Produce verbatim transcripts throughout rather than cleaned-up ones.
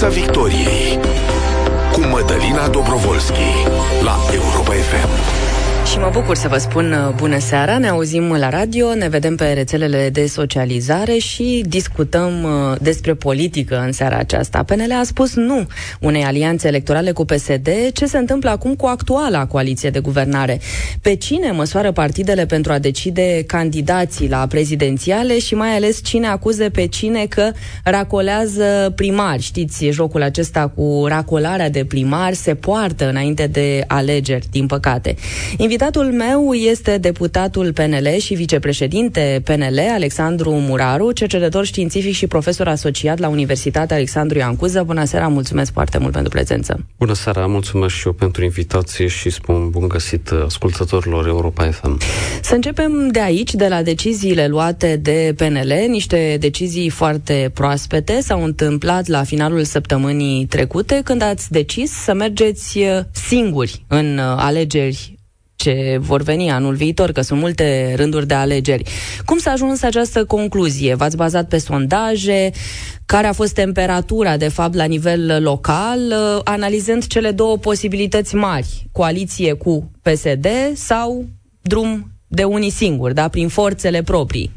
Piața Victoriei cu Mădălina Dobrovolski la Europa F M. Și mă bucur să vă spun bună seara, ne auzim la radio, ne vedem pe rețelele de socializare și discutăm despre politică în seara aceasta. P N L a spus nu unei alianțe electorale cu P S D. Ce se întâmplă acum cu actuala coaliție de guvernare? Pe cine măsoară partidele pentru a decide candidații la prezidențiale și mai ales cine acuze pe cine că racolează primari? Știți, jocul acesta cu racolarea de primari se poartă înainte de alegeri, din păcate. Invitatul meu este deputatul P N L și vicepreședinte P N L, Alexandru Muraru, cercetător științific și profesor asociat la Universitatea Alexandru Ioan Cuza. Bună seara, mulțumesc foarte mult pentru prezență. Bună seara, mulțumesc și eu pentru invitație și spun bun găsit ascultătorilor Europa F M. Să începem de aici, de la deciziile luate de P N L, niște decizii foarte proaspete s-au întâmplat la finalul săptămânii trecute, când ați decis să mergeți singuri în alegeri ce vor veni anul viitor, că sunt multe rânduri de alegeri. Cum s-a ajuns această concluzie? V-ați bazat pe sondaje? Care a fost temperatura, de fapt, la nivel local, analizând cele două posibilități mari, coaliție cu P S D sau drum de unii singuri, da, prin forțele proprii?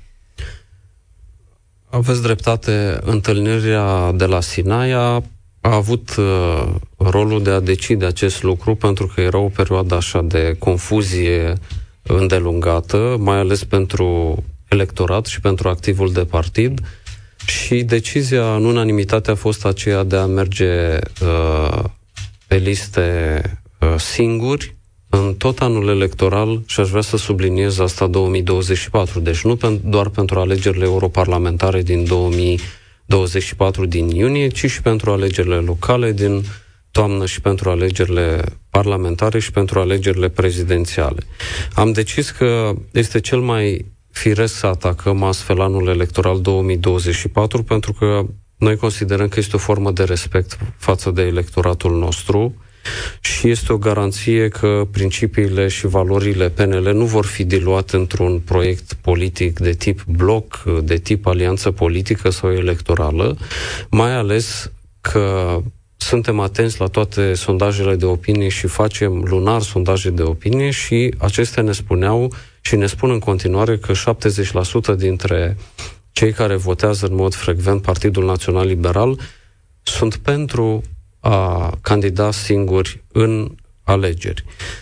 Aveți dreptate, întâlnirea de la Sinaia a avut uh, rolul de a decide acest lucru, pentru că era o perioadă așa de confuzie îndelungată, mai ales pentru electorat și pentru activul de partid, și decizia în unanimitate a fost aceea de a merge uh, pe liste uh, singuri în tot anul electoral, și aș vrea să subliniez asta, două mii douăzeci și patru, deci nu pen- doar pentru alegerile europarlamentare din două mii douăzeci și patru din iunie, ci și pentru alegerile locale din toamnă și pentru alegerile parlamentare și pentru alegerile prezidențiale. Am decis că este cel mai firesc să atacăm astfel anul electoral două mii douăzeci și patru, pentru că noi considerăm că este o formă de respect față de electoratul nostru și este o garanție că principiile și valorile P N L nu vor fi diluate într-un proiect politic de tip bloc, de tip alianță politică sau electorală, mai ales că suntem atenți la toate sondajele de opinie și facem lunar sondaje de opinie și acestea ne spuneau și ne spun în continuare că șaptezeci la sută dintre cei care votează în mod frecvent Partidul Național Liberal sunt pentru a candida singuri în alegeri.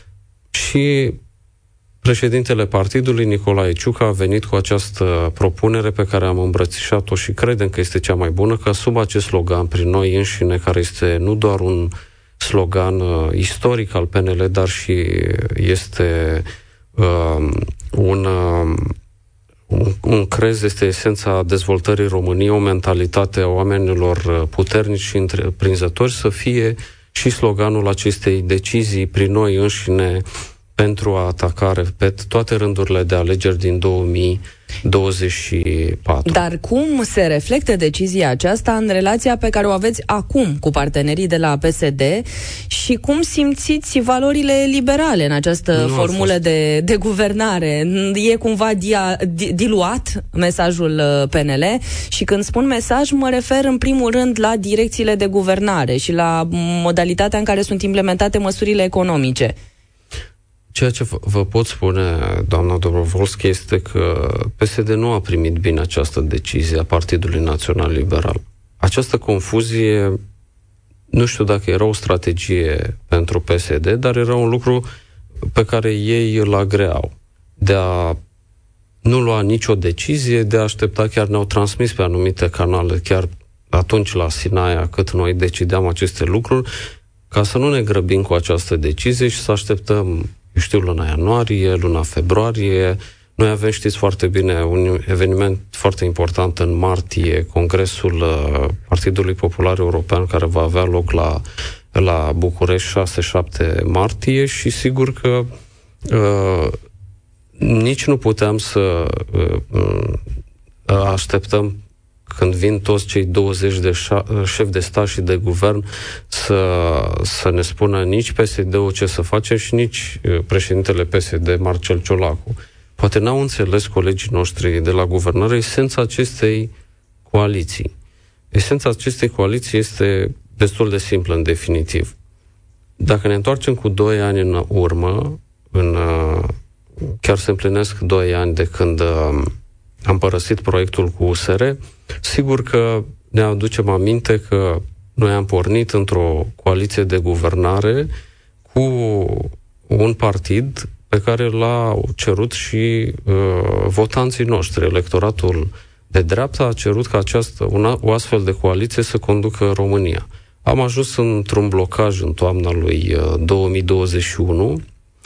Și președintele partidului, Nicolae Ciucă, a venit cu această propunere pe care am îmbrățișat-o și credem că este cea mai bună, că sub acest slogan, prin noi înșine, care este nu doar un slogan uh, istoric al P N L, dar și este uh, un... Uh, Un, un crez, este esența dezvoltării României, o mentalitate a oamenilor puternici și întreprinzători, să fie și sloganul acestei decizii prin noi înșine pentru a ataca, repet, toate rândurile de alegeri din două mii douăzeci și patru. Dar cum se reflectă decizia aceasta în relația pe care o aveți acum cu partenerii de la P S D și cum simțiți valorile liberale în această nu formulă fost... de, de guvernare? E cumva dia, di, diluat mesajul P N L? Și când spun mesaj, mă refer în primul rând la direcțiile de guvernare și la modalitatea în care sunt implementate măsurile economice. Ceea ce vă pot spune, doamna Dobrovolski, este că P S D nu a primit bine această decizie a Partidului Național Liberal. Această confuzie, nu știu dacă era o strategie pentru P S D, dar era un lucru pe care ei îl agreau. De a nu lua nicio decizie, de a aștepta, chiar ne-au transmis pe anumite canale, chiar atunci la Sinaia, cât noi decideam aceste lucruri, ca să nu ne grăbim cu această decizie și să așteptăm, știu, luna ianuarie, luna februarie. Noi avem, știți foarte bine, un eveniment foarte important în martie, Congresul Partidului Popular European, care va avea loc la, la București șase șapte martie și sigur că uh, nici nu puteam să uh, așteptăm când vin toți cei douăzeci de șa- șefi de stat și de guvern să, să ne spună nici P S D-ul ce să face și nici președintele P S D, Marcel Ciolacu. Poate n-au înțeles colegii noștri de la guvernare esența acestei coaliții. Esența acestei coaliții este destul de simplă în definitiv. Dacă ne întoarcem cu doi ani în urmă, în, chiar se împlinesc doi ani de când am părăsit proiectul cu U S R, sigur că ne aducem aminte că noi am pornit într-o coaliție de guvernare cu un partid pe care l-au cerut și uh, votanții noștri. Electoratul de dreapta a cerut ca această, una, o astfel de coaliție să conducă România. Am ajuns într-un blocaj în toamna lui uh, două mii douăzeci și unu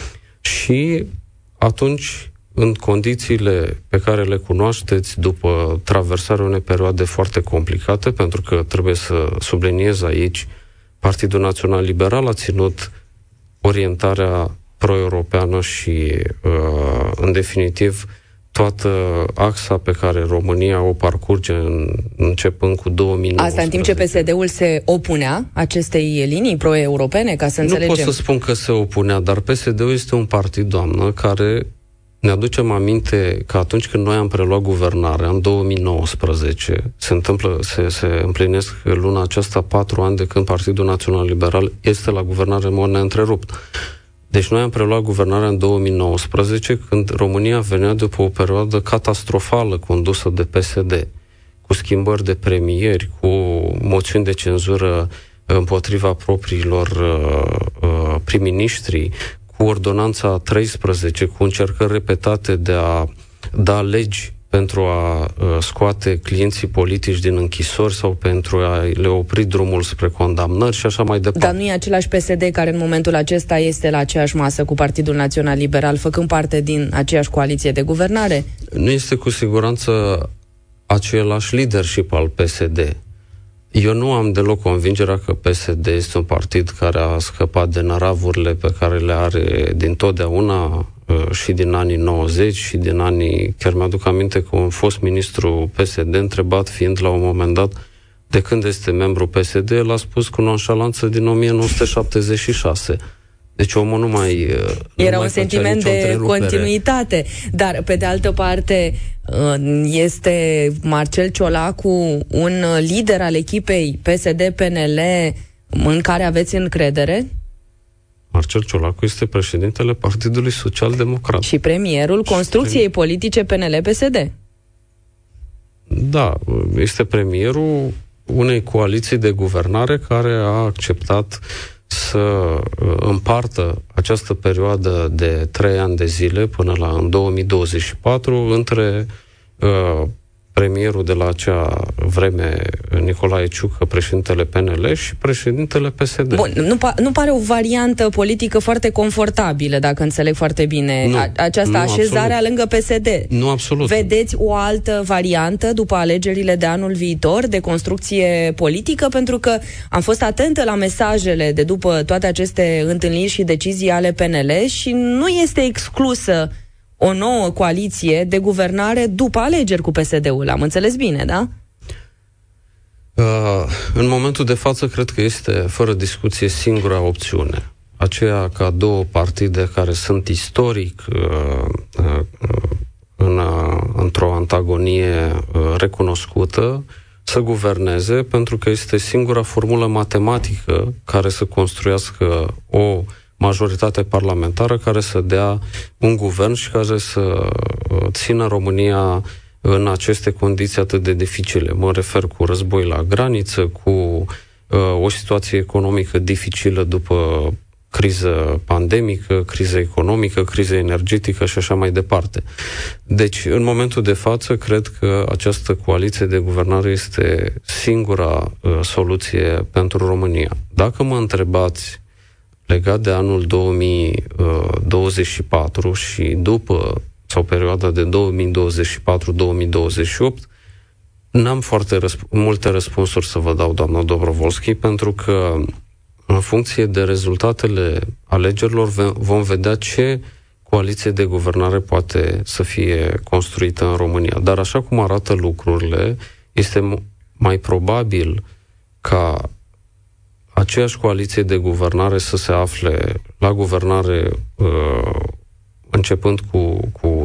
și atunci, în condițiile pe care le cunoașteți, după traversarea unei perioade foarte complicate, pentru că trebuie să subliniez aici, Partidul Național Liberal a ținut orientarea pro-europeană și, uh, în definitiv, toată axa pe care România o parcurge în, începând cu două mii nouăsprezece. Asta în timp ce P S D-ul se opunea acestei linii pro-europene, ca să înțelegem? Nu pot să spun că se opunea, dar P S D-ul este un partid, doamnă, care ne aducem aminte că atunci când noi am preluat guvernarea, în două mii nouăsprezece, se, întâmplă, se, se împlinesc luna aceasta patru ani de când Partidul Național Liberal este la guvernare în mod neîntrerupt. Deci noi am preluat guvernarea în două mii nouăsprezece, când România venea după o perioadă catastrofală condusă de P S D, cu schimbări de premieri, cu moțiuni de cenzură împotriva propriilor uh, prim-ministri, cu ordonanța treisprezece, cu încercări repetate de a da legi pentru a uh, scoate clienții politici din închisori sau pentru a le opri drumul spre condamnări și așa mai departe. Dar nu e același P S D care în momentul acesta este la aceeași masă cu Partidul Național Liberal, făcând parte din aceeași coaliție de guvernare? Nu este cu siguranță același leadership al P S D. Eu nu am deloc convingerea că P S D este un partid care a scăpat de năravurile pe care le are dintotdeauna și din anii nouăzeci și din anii... Chiar mi-aduc aminte că un fost ministru P S D, întrebat fiind la un moment dat de când este membru P S D, l-a spus cu nonșalanță din o mie nouă sute șaptezeci și șase. Deci omul nu mai... Nu Era mai un sentiment de continuitate. Dar, pe de altă parte, este Marcel Ciolacu un lider al echipei P S D-P N L în care aveți încredere? Marcel Ciolacu este președintele Partidului Social Democrat. Și premierul construcției și politice P N L P S D. Da, este premierul unei coaliții de guvernare care a acceptat să împartă această perioadă de trei ani de zile până la în două mii douăzeci și patru între uh, premierul de la acea vreme, Nicolae Ciucă, președintele P N L și președintele P S D. Bun, nu, pa- nu pare o variantă politică foarte confortabilă, dacă înțeleg foarte bine, nu, a- această nu, așezare absolut. lângă P S D. Nu, absolut. Vedeți o altă variantă după alegerile de anul viitor de construcție politică? Pentru că am fost atentă la mesajele de după toate aceste întâlniri și decizii ale P N L și nu este exclusă o nouă coaliție de guvernare după alegeri cu P S D-ul. Am înțeles bine, da? Uh, în momentul de față, cred că este, fără discuție, singura opțiune. Aceea ca două partide care sunt istoric uh, uh, în, uh, într-o antagonie uh, recunoscută, să guverneze, pentru că este singura formulă matematică care să construiască o majoritate parlamentară care să dea un guvern și care să țină România în aceste condiții atât de dificile. Mă refer cu război la graniță, cu uh, o situație economică dificilă după criză pandemică, criză economică, criză energetică și așa mai departe. Deci, în momentul de față, cred că această coaliție de guvernare este singura uh, soluție pentru România. Dacă mă întrebați legat de anul două mii douăzeci și patru și după, sau perioada de două mii douăzeci și patru două mii douăzeci și opt, n-am foarte răsp- multe răspunsuri să vă dau, doamna Dobrovolski, pentru că în funcție de rezultatele alegerilor vom vedea ce coaliție de guvernare poate să fie construită în România. Dar așa cum arată lucrurile, este mai probabil ca aceeași coaliție de guvernare să se afle la guvernare uh, începând cu, cu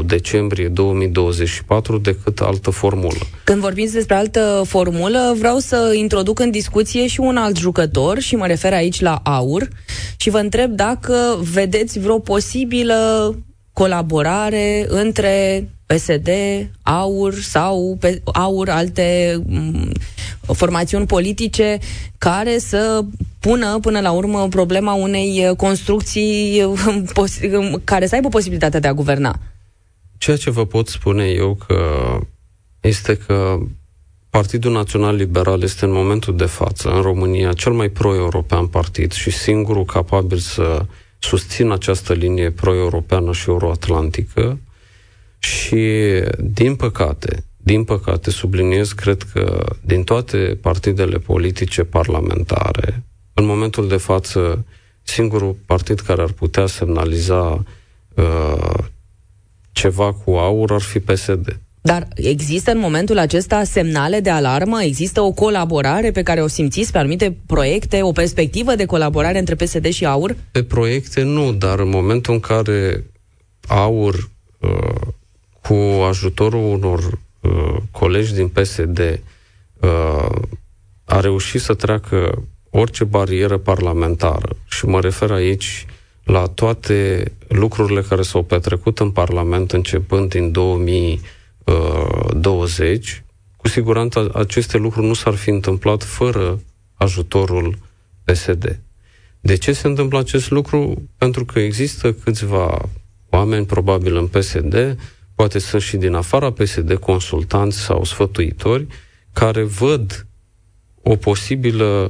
decembrie două mii douăzeci și patru decât altă formulă. Când vorbiți despre altă formulă, vreau să introduc în discuție și un alt jucător și mă refer aici la AUR și vă întreb dacă vedeți vreo posibilă colaborare între P S D, AUR sau AUR, alte m- formațiuni politice care să pună până la urmă problema unei construcții pos- care să aibă posibilitatea de a guverna. Ceea ce vă pot spune eu că este că Partidul Național Liberal este în momentul de față în România cel mai pro-european partid și singurul capabil să susțină această linie pro-europeană și euroatlantică și din păcate Din păcate, subliniez, cred că din toate partidele politice parlamentare, în momentul de față, singurul partid care ar putea semnaliza uh, ceva cu AUR ar fi P S D. Dar există în momentul acesta semnale de alarmă? Există o colaborare pe care o simțiți pe anumite proiecte, o perspectivă de colaborare între P S D și AUR? Pe proiecte nu, dar în momentul în care AUR, uh, cu ajutorul unor colegi din P S D uh, a reușit să treacă orice barieră parlamentară și mă refer aici la toate lucrurile care s-au petrecut în Parlament începând din două mii douăzeci, cu siguranță aceste lucruri nu s-ar fi întâmplat fără ajutorul P S D. De ce se întâmplă acest lucru? Pentru că există câțiva oameni, probabil în P S D, poate sunt și din afara P S D, consultanți sau sfătuitori, care văd o posibilă,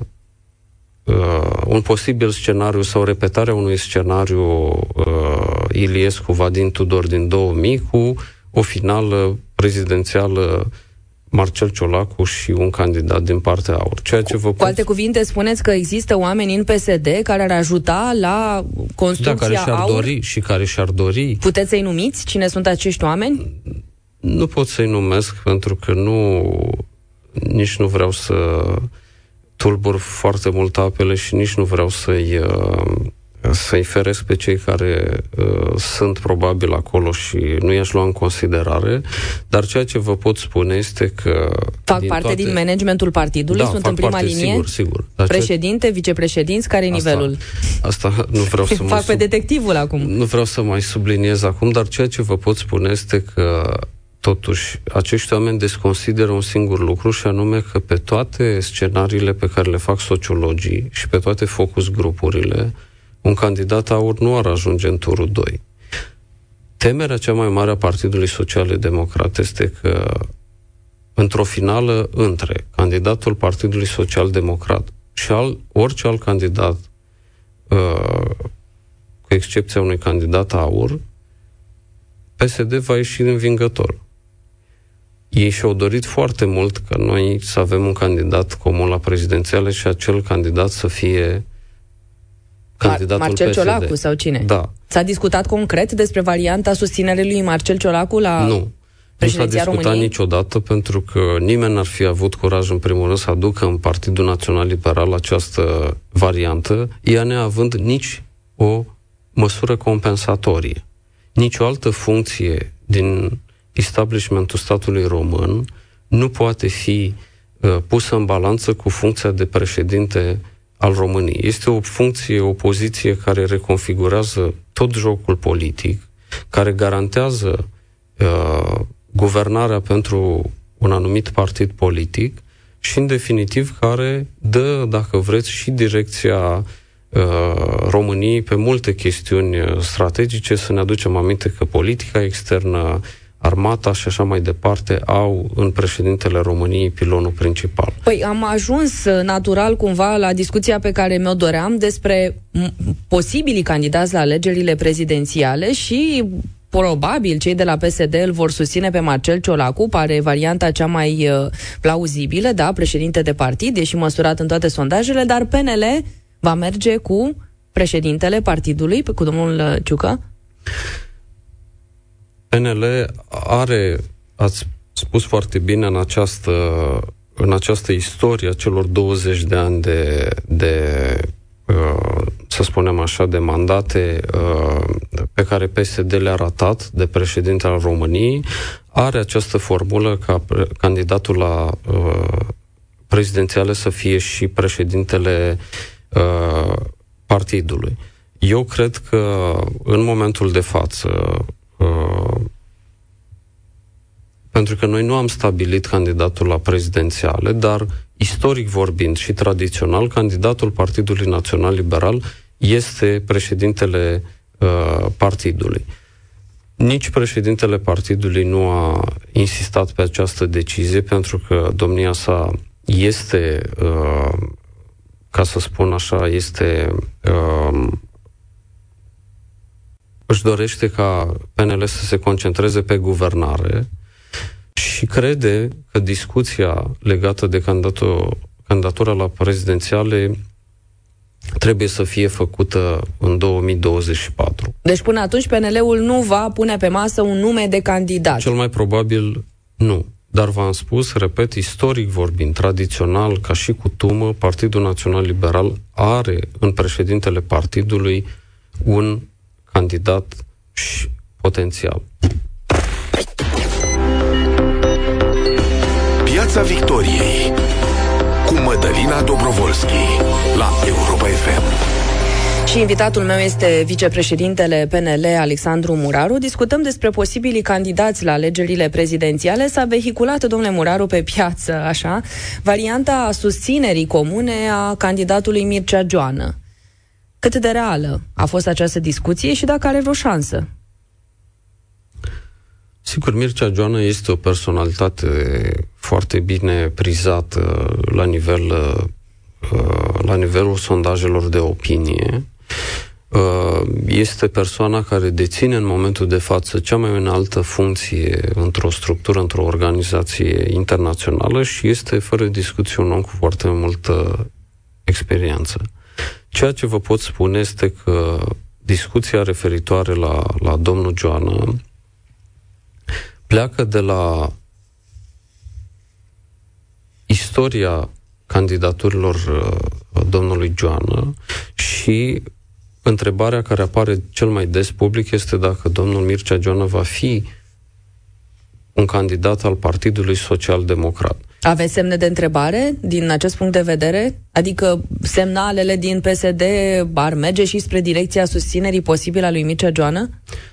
uh, un posibil scenariu sau repetarea unui scenariu uh, Iliescu-Vadin Tudor din două mii cu o finală prezidențială Marcel Ciolacu și un candidat din partea AUR. Ceea ce vă cu pot... alte cuvinte, spuneți că există oameni în P S D care ar ajuta la construcția da, care și-ar AUR? dori și care și-ar dori. Puteți să-i numiți? Cine sunt acești oameni? Nu pot să-i numesc pentru că nu nici nu vreau să tulbur foarte mult apele și nici nu vreau să-i să-i feresc pe cei care uh, sunt probabil acolo și nu i-aș lua în considerare, dar ceea ce vă pot spune este că... Fac din parte toate... din managementul partidului? Da, sunt în prima parte, linie? Sigur, sigur. Dar președinte, ce... vicepreședinți, care e nivelul? Asta nu vreau să Fac mai pe sub... detectivul acum. Nu vreau să mai subliniez acum, dar ceea ce vă pot spune este că totuși acești oameni desconsideră un singur lucru și anume că pe toate scenariile pe care le fac sociologii și pe toate focus grupurile, un candidat AUR nu ar ajunge în turul doi. Temerea cea mai mare a Partidului Social-Democrat este că într-o finală între candidatul Partidului Social-Democrat și al, orice alt candidat, uh, cu excepția unui candidat AUR, P S D va ieși învingător. Ei și-au dorit foarte mult că noi să avem un candidat comun la prezidențiale și acel candidat să fie candidatul Marcel P S D. Ciolacu sau cine? Da. S-a discutat concret despre varianta susținerii lui Marcel Ciolacu la nu. președinția României? Nu s-a discutat României? niciodată pentru că nimeni n-ar fi avut curaj în primul rând să aducă în Partidul Național Liberal această variantă, ea neavând nici o măsură compensatorie. Nici o altă funcție din establishmentul statului român nu poate fi uh, pusă în balanță cu funcția de președinte al României. Este o funcție, o poziție care reconfigurează tot jocul politic, care garantează uh, guvernarea pentru un anumit partid politic și, în definitiv, care dă, dacă vreți, și direcția uh, României pe multe chestiuni strategice. Să ne aducem aminte că politica externă, armata și așa mai departe au în președintele României pilonul principal. Păi am ajuns natural cumva la discuția pe care mi-o doream despre posibilii candidați la alegerile prezidențiale și probabil cei de la P S D îl vor susține pe Marcel Ciolacu, pare varianta cea mai uh, plauzibilă, da, președinte de partid, e și măsurat în toate sondajele, dar P N L va merge cu președintele partidului, cu domnul Ciucă? P N L are, ați spus foarte bine, în această, în această istorie a celor douăzeci de ani de, de uh, să spunem așa, de mandate pe care P S D le-a ratat de președinte al României, are această formulă ca candidatul la prezidențiale să fie și președintele partidului. Eu cred că în momentul de față, pentru că noi nu am stabilit candidatul la prezidențiale, dar istoric vorbind și tradițional, candidatul Partidului Național Liberal este președintele uh, partidului. Nici președintele partidului nu a insistat pe această decizie, pentru că domnia sa este, uh, ca să spun așa, este... Uh, își dorește ca P N L să se concentreze pe guvernare și crede că discuția legată de candidatura la prezidențiale trebuie să fie făcută în două mii douăzeci și patru. Deci până atunci P N L-ul nu va pune pe masă un nume de candidat? Cel mai probabil nu. Dar v-am spus, repet, istoric vorbind, tradițional, ca și cutumă, Partidul Național Liberal are în președintele partidului un candidat și potențial. Piața Victoriei cu Mădălina Dobrovolski la Europa F M. Și invitatul meu este vicepreședintele P N L, Alexandru Muraru. Discutăm despre posibilii candidați la alegerile prezidențiale. S-a vehiculat, domnule Muraru, pe piață, așa, varianta susținerii comune a candidatului Mircea Joană. Cât de reală a fost această discuție și dacă are vreo șansă? Sigur, Mircea Joană este o personalitate foarte bine prizată la nivel, la nivelul sondajelor de opinie. Este persoana care deține în momentul de față cea mai înaltă funcție într-o structură, într-o organizație internațională și este, fără discuție, un om cu foarte multă experiență. Ceea ce vă pot spune este că discuția referitoare la, la domnul Joană pleacă de la istoria candidaturilor uh, domnului Joană și întrebarea care apare cel mai des public este dacă domnul Mircea Joană va fi un candidat al Partidului Social-Democrat. Aveți semne de întrebare din acest punct de vedere? Adică semnalele din P S D ar merge și spre direcția susținerii posibile a lui Mircea Joană?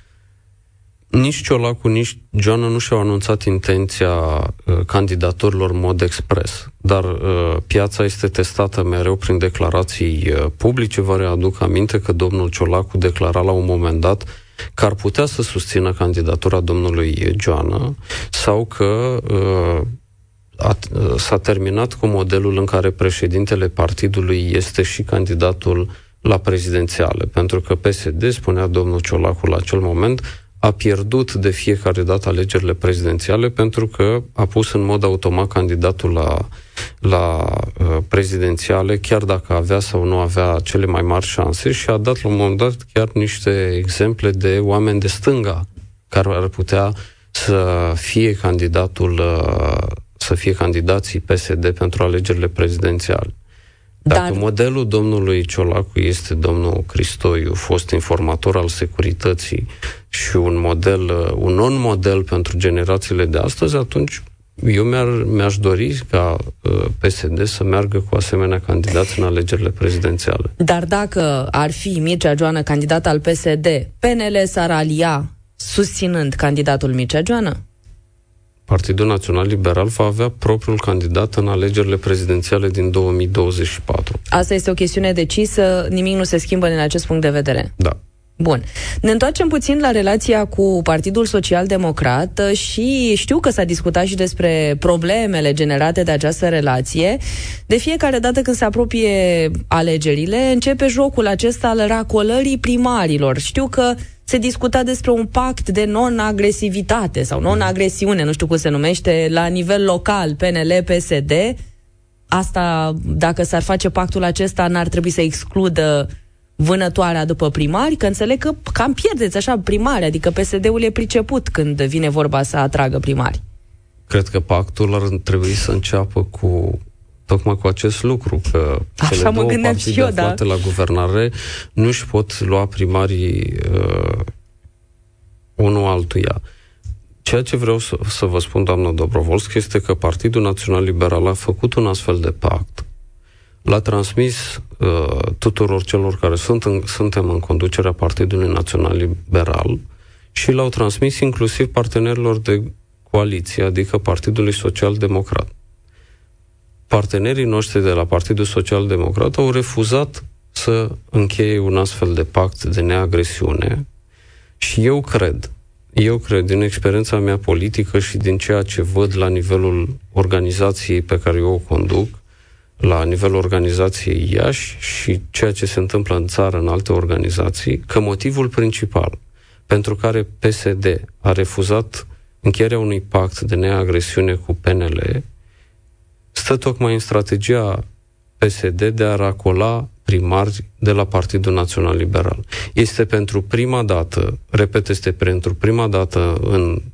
Nici Ciolacu, nici Joană nu și-au anunțat intenția uh, candidatorilor în mod expres, dar uh, piața este testată mereu prin declarații uh, publice. Vă readuc aminte că domnul Ciolacu declara la un moment dat că ar putea să susțină candidatura domnului Joană sau că uh, a, uh, s-a terminat cu modelul în care președintele partidului este și candidatul la prezidențiale, pentru că P S D, spunea domnul Ciolacu la acel moment, a pierdut de fiecare dată alegerile prezidențiale pentru că a pus în mod automat candidatul la, la uh, prezidențiale, chiar dacă avea sau nu avea cele mai mari șanse, și a dat la un moment dat chiar niște exemple de oameni de stânga care ar putea să fie candidatul, uh, să fie candidații P S D pentru alegerile prezidențiale. Dacă Dar... modelul domnului Ciolacu este domnul Cristoiu, fost informator al securității, și un model, un non-model pentru generațiile de astăzi, atunci eu mi-ar, mi-aș dori ca uh, P S D să meargă cu asemenea candidați în alegerile prezidențiale. Dar dacă ar fi Mircea Joană candidat al P S D, P N L s-ar alia susținând candidatul Mircea Joană? Partidul Național Liberal va avea propriul candidat în alegerile prezidențiale din două mii douăzeci și patru. Asta este o chestiune decisă, nimic nu se schimbă din acest punct de vedere. Da. Bun. Ne întoarcem puțin la relația cu Partidul Social-Democrat și știu că s-a discutat și despre problemele generate de această relație. De fiecare dată când se apropie alegerile, începe jocul acesta al racolării primarilor. Știu că se discuta despre un pact de non-agresivitate sau non-agresiune, nu știu cum se numește, la nivel local, P N L, P S D. Asta, dacă s-ar face pactul acesta, n-ar trebui să excludă vânătoarea după primari, că înțeleg că cam pierdeți așa primari, adică P S D-ul e priceput când vine vorba să atragă primari. Cred că pactul ar trebui să înceapă cu tocmai cu acest lucru, că Așa cele mă două partide eu, aflate da. la guvernare nu își pot lua primarii uh, unul altuia. Ceea ce vreau să, să vă spun, doamnă Dobrovolski, este că Partidul Național Liberal a făcut un astfel de pact. L-a transmis uh, tuturor celor care sunt în, suntem în conducerea Partidului Național Liberal și l-au transmis inclusiv partenerilor de coaliție, adică Partidului Social Democrat. Partenerii noștri de la Partidul Social Democrat au refuzat să încheie un astfel de pact de neagresiune și eu cred, eu cred, din experiența mea politică și din ceea ce văd la nivelul organizației pe care eu o conduc, la nivelul organizației Iași și ceea ce se întâmplă în țară în alte organizații, că motivul principal pentru care P S D a refuzat încheierea unui pact de neagresiune cu P N L stă tocmai în strategia P S D de a racola primari de la Partidul Național Liberal. Este pentru prima dată, repet, este pentru prima dată în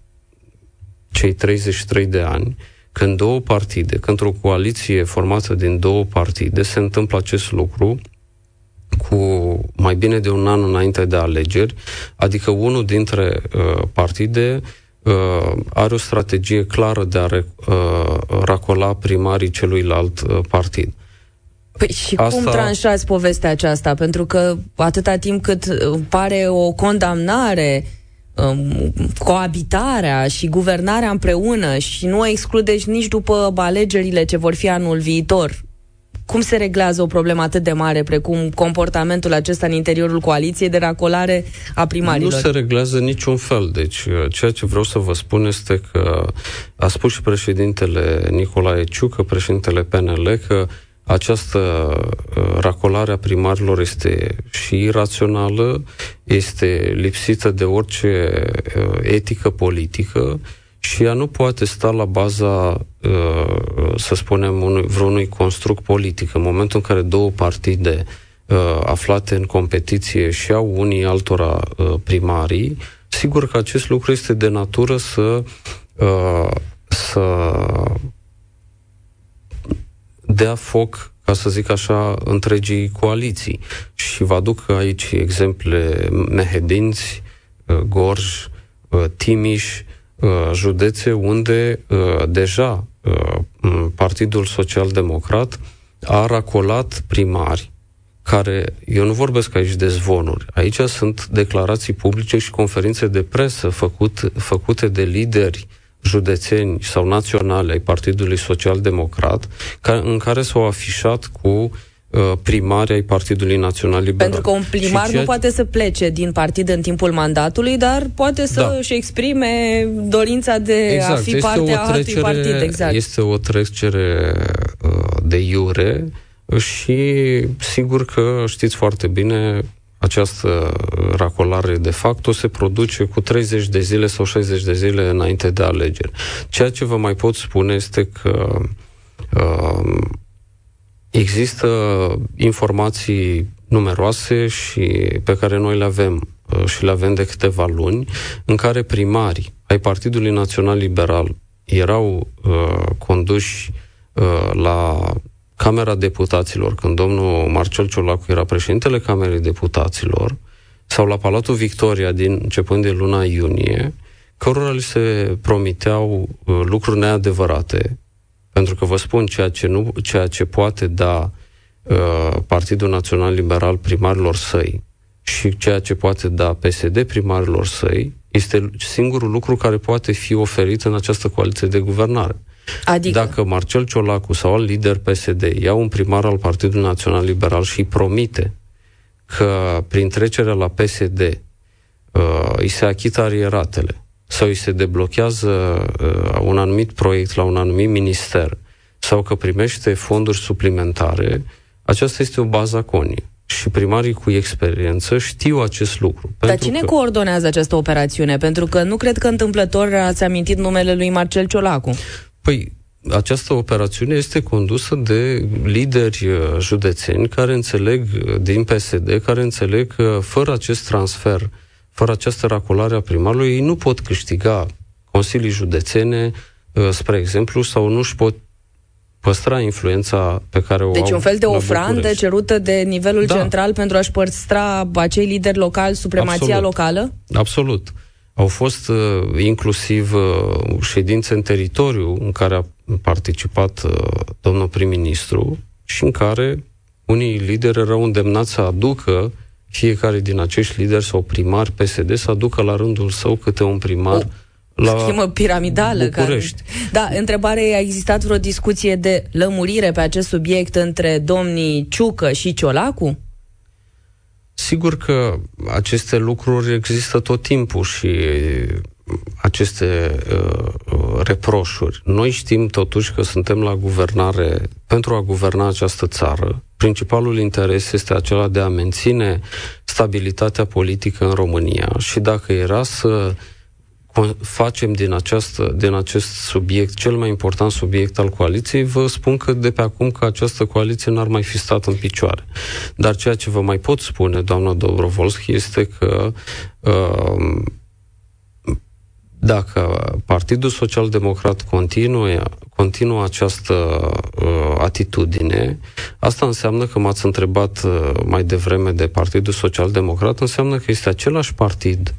cei treizeci și trei de ani, când două partide, când o coaliție formată din două partide, se întâmplă acest lucru cu mai bine de un an înainte de alegeri, adică unul dintre uh, partide uh, are o strategie clară de a re, uh, racola primarii celuilalt uh, partid. Păi și Asta... cum tranșați povestea aceasta? Pentru că atâta timp cât pare o condamnare, um, coabitarea și guvernarea împreună și nu o excludeți nici după alegerile ce vor fi anul viitor, cum se reglează o problemă atât de mare precum comportamentul acesta în interiorul coaliției de racolare a primarilor? Nu se reglează niciun fel. Deci, ceea ce vreau să vă spun este că a spus și președintele Nicolae Ciucă, președintele P N L, că această racolare a primarilor este și irațională, este lipsită de orice etică politică și ea nu poate sta la baza, să spunem, unui, vreunui construct politic. În momentul în care două partide aflate în competiție și au unii altora primarii, sigur că acest lucru este de natură să să dea foc, ca să zic așa, întregii coaliții. Și vă aduc aici exemple Mehedinți, Gorj, Timiș, județe unde deja Partidul Social Democrat a racolat primari care, eu nu vorbesc aici de zvonuri, aici sunt declarații publice și conferințe de presă făcut, făcute de lideri județeni sau naționale ai Partidului Social Democrat, ca, în care s-au afișat cu uh, primarii ai Partidului Național Liberal. Pentru că un primar ceea... nu poate să plece din partid în timpul mandatului, dar poate să-și da. exprime dorința de exact. a fi este parte a altui partid. Exact. Este o trecere uh, de iure și sigur că știți foarte bine, această racolare de facto se produce cu treizeci de zile sau șaizeci de zile înainte de alegeri. Ceea ce vă mai pot spune este că uh, există informații numeroase și pe care noi le avem uh, și le avem de câteva luni, în care primarii ai Partidului Național Liberal erau uh, conduși uh, la Camera Deputaților, când domnul Marcel Ciolacu era președintele Camerei Deputaților, sau la Palatul Victoria, din începând de luna iunie, cărora li se promiteau uh, lucruri neadevărate, pentru că vă spun ceea ce, nu, ceea ce poate da uh, Partidul Național Liberal primarilor săi și ceea ce poate da P S D primarilor săi, este singurul lucru care poate fi oferit în această coaliție de guvernare. Adică? Dacă Marcel Ciolacu sau alt lider P S D ia un primar al Partidului Național Liberal și îi promite că prin trecerea la P S D uh, îi se achită arieratele sau îi se deblochează uh, un anumit proiect la un anumit minister sau că primește fonduri suplimentare, aceasta este o bază conie. Și primarii cu experiență știu acest lucru. Dar cine că... coordonează această operațiune? Pentru că nu cred că întâmplător ați amintit numele lui Marcel Ciolacu. Păi, această operațiune este condusă de lideri județeni care înțeleg, din P S D, care înțeleg că fără acest transfer, fără această racolare a primarului, ei nu pot câștiga consilii județene, spre exemplu, sau nu își pot păstra influența pe care o deci au. Deci un fel de la ofrandă București. cerută de nivelul da. central pentru a-și păstra acei lideri locali, supremația Absolut. locală? Absolut. Au fost uh, inclusiv uh, ședințe în teritoriu în care a participat uh, domnul prim-ministru și în care unii lideri erau îndemnați să aducă fiecare din acești lideri sau primari P S D să aducă la rândul său câte un primar o la schemă piramidală. București. Care... Da, întrebarea e, a existat vreo discuție de lămurire pe acest subiect între domnii Ciucă și Ciolacu? Sigur că aceste lucruri există tot timpul și aceste uh, reproșuri. Noi știm totuși că suntem la guvernare pentru a guverna această țară. Principalul interes este acela de a menține stabilitatea politică în România și dacă era să facem din, această, din acest subiect cel mai important subiect al coaliției, vă spun că de pe acum că această coaliție n-ar mai fi stat în picioare. Dar ceea ce vă mai pot spune, doamna Dobrovolski, este că uh, dacă Partidul Social Democrat continuă, continuă această uh, atitudine, asta înseamnă că m-ați întrebat uh, mai devreme de Partidul Social Democrat, înseamnă că este același partid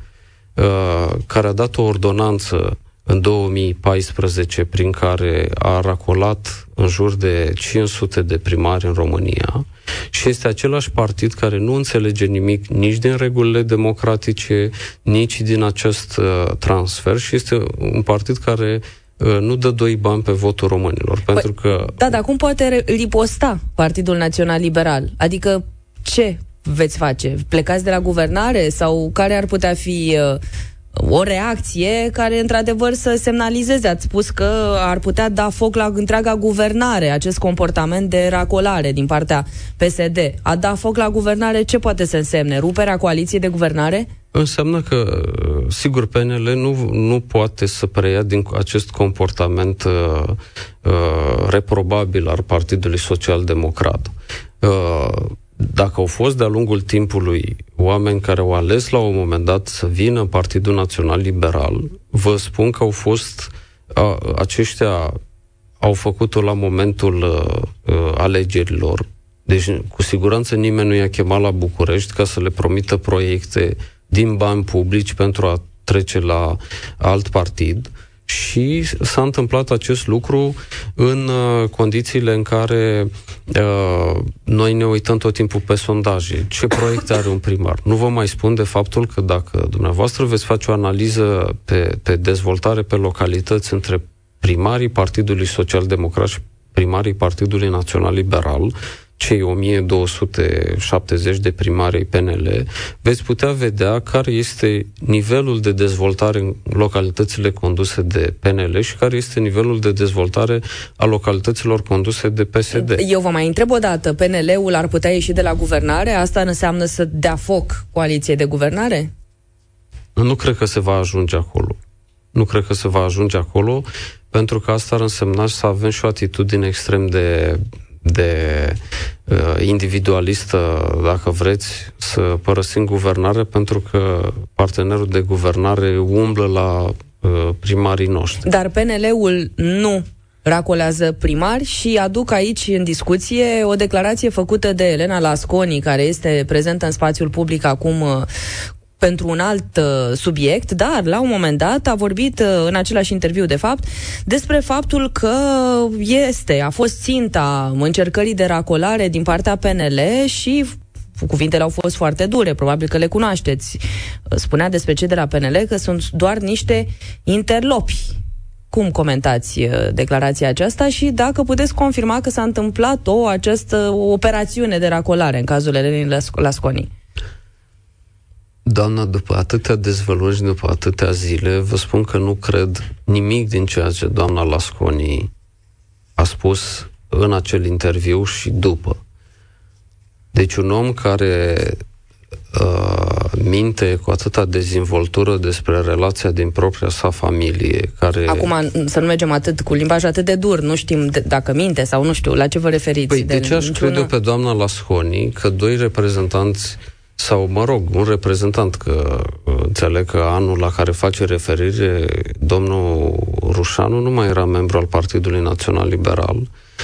uh, care a dat o ordonanță în două mii paisprezece prin care a racolat în jur de cinci sute de primari în România și este același partid care nu înțelege nimic nici din regulile democratice, nici din acest uh, transfer și este un partid care uh, nu dă doi bani pe votul românilor. Păi, pentru că... Da, dar cum poate riposta Partidul Național Liberal? Adică ce veți face? Plecați de la guvernare sau care ar putea fi... Uh, o reacție care, într-adevăr, să semnalizeze. Ați spus că ar putea da foc la întreaga guvernare acest comportament de racolare din partea P S D. A da foc la guvernare, ce poate să însemne? Ruperea coaliției de guvernare? Înseamnă că, sigur, P N L nu, nu poate să preia din acest comportament uh, uh, reprobabil al Partidului Social Democrat. Uh, Dacă au fost de-a lungul timpului oameni care au ales la un moment dat să vină în Partidul Național Liberal, vă spun că au fost a, aceștia au făcut-o la momentul a, a, alegerilor. Deci, cu siguranță nimeni nu i-a chemat la București ca să le promită proiecte din bani publici pentru a trece la alt partid. Și s-a întâmplat acest lucru în uh, condițiile în care uh, noi ne uităm tot timpul pe sondaje. Ce proiecte are un primar? Nu vă mai spun de faptul că dacă dumneavoastră veți face o analiză pe, pe dezvoltare pe localități între primarii Partidului Social Democrat și primarii Partidului Național Liberal, cei o mie două sute șaptezeci de primari ai P N L, veți putea vedea care este nivelul de dezvoltare în localitățile conduse de P N L și care este nivelul de dezvoltare a localităților conduse de P S D. Eu vă mai întreb o dată, P N L-ul ar putea ieși de la guvernare? Asta înseamnă să dea foc coaliției de guvernare? Nu cred că se va ajunge acolo. Nu cred că se va ajunge acolo, pentru că asta ar însemna să avem și o atitudine extrem de de uh, individualistă, dacă vreți, să părăsim guvernare, pentru că partenerul de guvernare umblă la uh, primarii noștri. Dar P N L-ul nu racolează primari și aduc aici în discuție o declarație făcută de Elena Lasconi, care este prezentă în spațiul public acum uh, pentru un alt uh, subiect, dar la un moment dat a vorbit uh, în același interviu, de fapt, despre faptul că este, a fost ținta încercării de racolare din partea P N L și cuvintele au fost foarte dure, probabil că le cunoașteți. Spunea despre cei de la P N L că sunt doar niște interlopi. Cum comentați uh, declarația aceasta și dacă puteți confirma că s-a întâmplat o această o operațiune de racolare în cazul Elenei Lasconi? Doamna, după atâtea dezvăluiri și după atâtea zile, vă spun că nu cred nimic din ceea ce doamna Lasconi a spus în acel interviu și după. Deci un om care uh, minte cu atâta dezvoltură despre relația din propria sa familie, care... Acum, să nu mergem atât cu limbaj atât de dur, nu știm de, dacă minte sau nu știu, la ce vă referiți? Păi, de, de ce aș crede eu pe doamna Lasconi că doi reprezentanți sau, mă rog, un reprezentant, că înțeleg că anul la care face referire domnul Rușanu nu mai era membru al Partidului Național Liberal.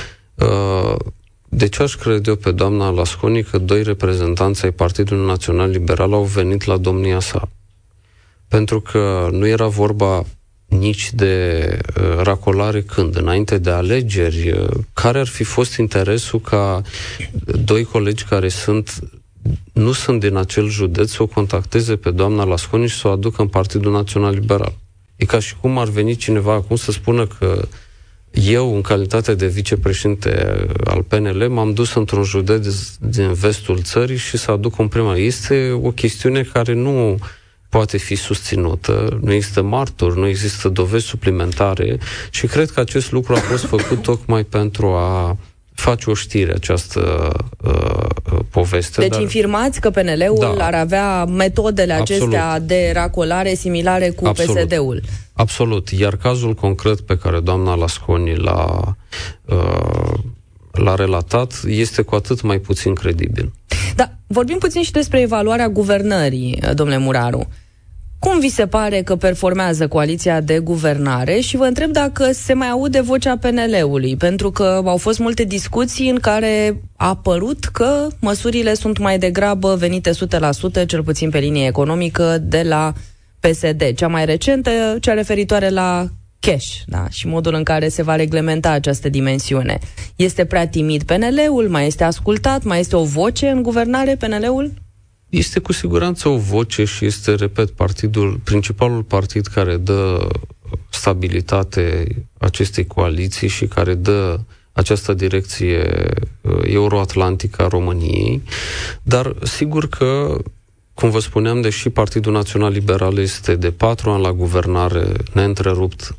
De ce aș crede eu pe doamna Lasconi că doi reprezentanți ai Partidului Național Liberal au venit la domnia sa? Pentru că nu era vorba nici de uh, racolare când, înainte de alegeri, uh, care ar fi fost interesul ca doi colegi care sunt nu sunt din acel județ să o contacteze pe doamna Lasconi și să o aducă în Partidul Național Liberal. E ca și cum ar veni cineva acum să spună că eu, în calitate de vicepreședinte al P N L, m-am dus într-un județ din vestul țării și să aduc un primar. Este o chestiune care nu poate fi susținută, nu există martori, nu există dovezi suplimentare și cred că acest lucru a fost făcut tocmai pentru a face o știre această uh, poveste. Deci dar... infirmați că P N L-ul da. ar avea metodele acestea Absolut. de racolare similare cu Absolut. P S D-ul. Absolut. Iar cazul concret pe care doamna Lasconi l-a, uh, l-a relatat este cu atât mai puțin credibil. Da, vorbim puțin și despre evaluarea guvernării, domnule Muraru. Cum vi se pare că performează coaliția de guvernare și vă întreb dacă se mai aude vocea P N L-ului, pentru că au fost multe discuții în care a părut că măsurile sunt mai degrabă venite o sută la sută, cel puțin pe linie economică, de la P S D. Cea mai recentă, cea referitoare la cash, da, și modul în care se va reglementa această dimensiune. Este prea timid P N L-ul? Mai este ascultat? Mai este o voce în guvernare P N L-ul? Este cu siguranță o voce și este, repet, partidul, principalul partid care dă stabilitate acestei coaliții și care dă această direcție euroatlantică a României. Dar sigur că, cum vă spuneam, deși Partidul Național Liberal este de patru ani la guvernare, neîntrerupt,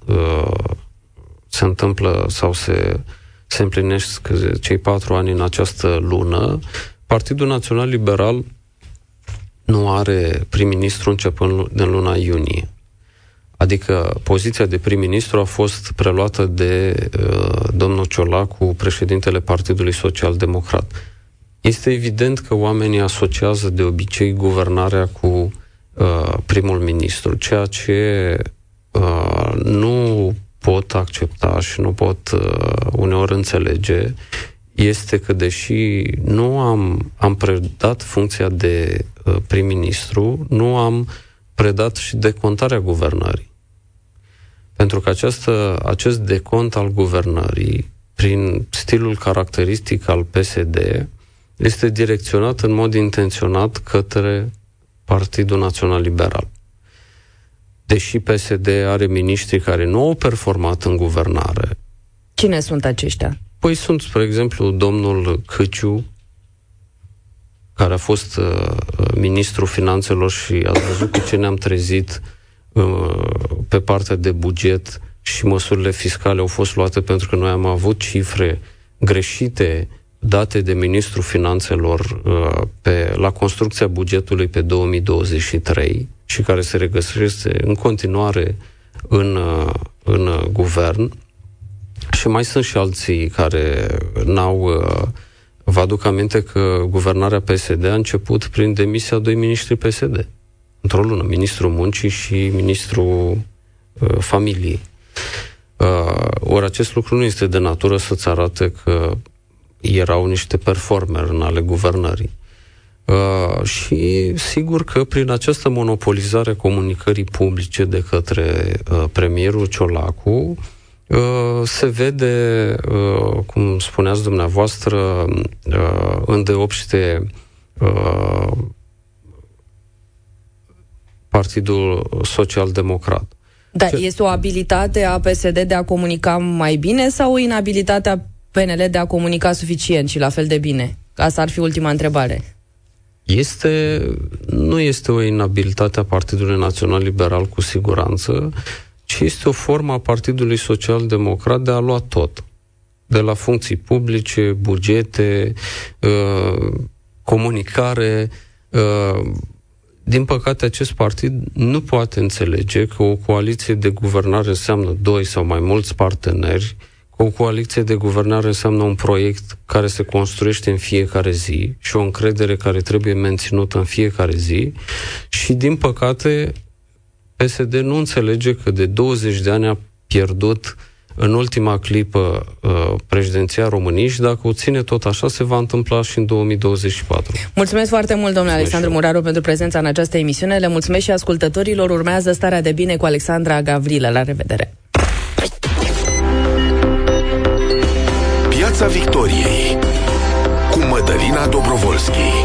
se întâmplă sau se, se împlinesc cei patru ani în această lună, Partidul Național Liberal nu are prim-ministru începând din luna iunie. Adică poziția de prim-ministru a fost preluată de uh, domnul Ciolacu, președintele Partidului Social-Democrat. Este evident că oamenii asociază de obicei guvernarea cu uh, primul ministru, ceea ce uh, nu pot accepta și nu pot uh, uneori înțelege este că, deși nu am, am predat funcția de uh, prim-ministru, nu am predat și decontarea guvernării. Pentru că această, acest decont al guvernării, prin stilul caracteristic al P S D, este direcționat în mod intenționat către Partidul Național Liberal. Deși P S D are miniștri care nu au performat în guvernare. Cine sunt aceștia? Păi sunt, spre exemplu, domnul Câciu, care a fost uh, ministrul finanțelor și ați văzut cu ce ne-am trezit uh, pe partea de buget și măsurile fiscale au fost luate pentru că noi am avut cifre greșite date de ministrul finanțelor uh, pe, la construcția bugetului pe două mii douăzeci și trei și care se regăsește în continuare în, uh, în uh, guvern. Și mai sunt și alții care n-au... Uh, vă aduc aminte că guvernarea P S D a început prin demisia doi miniștri P S D. Într-o lună, ministrul muncii și ministrul uh, familiei. Uh, ori acest lucru nu este de natură să-ți arate că erau niște performeri în ale guvernării. Uh, și sigur că prin această monopolizare a comunicării publice de către uh, premierul Ciolacu, Uh, se vede, uh, cum spuneați dumneavoastră, uh, îndeopște uh, Partidul Social-Democrat. Da, Ce... este o abilitate a P S D de a comunica mai bine sau o inabilitate a P N L de a comunica suficient și la fel de bine? Asta ar fi ultima întrebare. Este, nu este o inabilitate a Partidului Național Liberal cu siguranță, ci este o formă a Partidului Social-Democrat de a lua tot. De la funcții publice, bugete, uh, comunicare. Uh, din păcate, acest partid nu poate înțelege că o coaliție de guvernare înseamnă doi sau mai mulți parteneri că o coaliție de guvernare înseamnă un proiect care se construiește în fiecare zi și o încredere care trebuie menținută în fiecare zi și, din păcate, P S D nu înțelege că de douăzeci de ani a pierdut în ultima clipă uh, președinția României și dacă o ține tot așa, se va întâmpla și în două mii douăzeci și patru. Mulțumesc foarte mult, domnule Alexandru Muraru, pentru prezența în această emisiune. Le mulțumesc și ascultătorilor. Urmează Starea de Bine cu Alexandra Gavrilă. La revedere! Piața Victoriei cu Mădălina Dobrovolski.